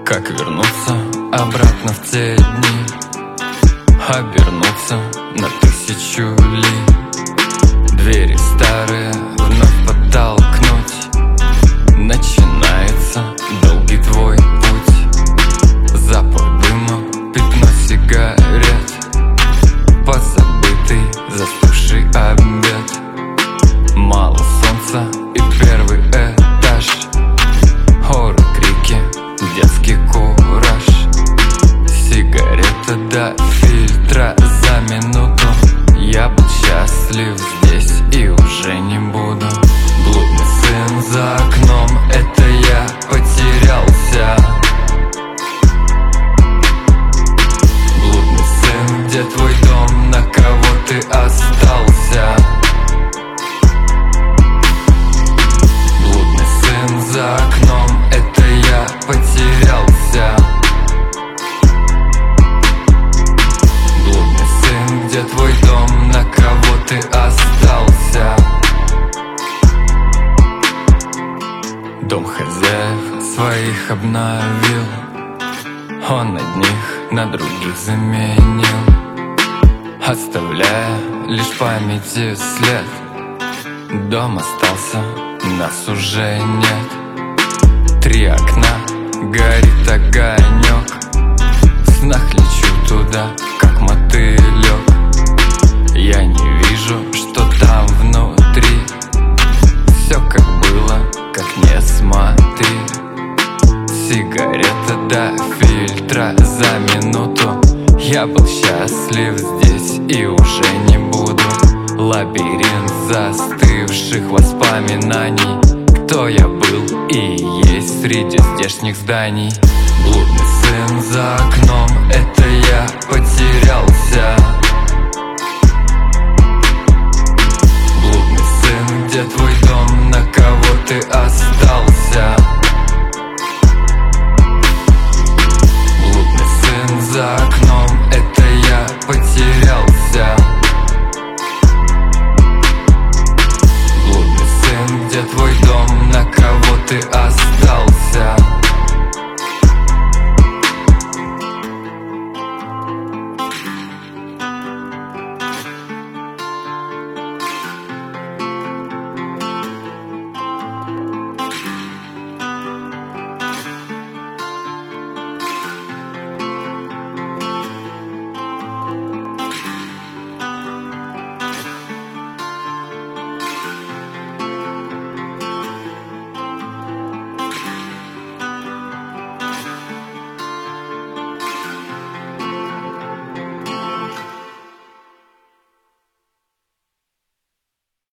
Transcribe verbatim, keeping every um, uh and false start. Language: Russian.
Как вернуться обратно в те дни, обернуться на тысячу ли. Двери старые вновь подтолкнуть, начинается долгий твой путь. Запах дыма, пятно сигарет, позабытый застывший обед. Мало солнца и первый этаж, хоры, крики, детский кураж. Сигарета до фильтра за минуту. Я был счастлив здесь и уже не буду. Блудный сын за окном, это я потерялся. Блудный сын, где твой дом, на кого ты остался? Блудный сын за окном, это я потерялся. Блудный сын, где твой дом, на кого ты остался? Дом хозяев своих обновил, он одних на других заменил, оставляя лишь памяти след. Дом остался, нас уже нет. Три окна, горит огонек, в снах лечу туда, как мотылек. Я не вижу, что там внутри, все как было, как не смотри. Сигарета до фильтра за минуту. Я был счастлив здесь и уже не буду. Лабиринт застывших воспоминаний, кто я был и есть среди здешних зданий. Блудный сын за окном, это я потерялся. Блудный сын, где твой дом, на кого ты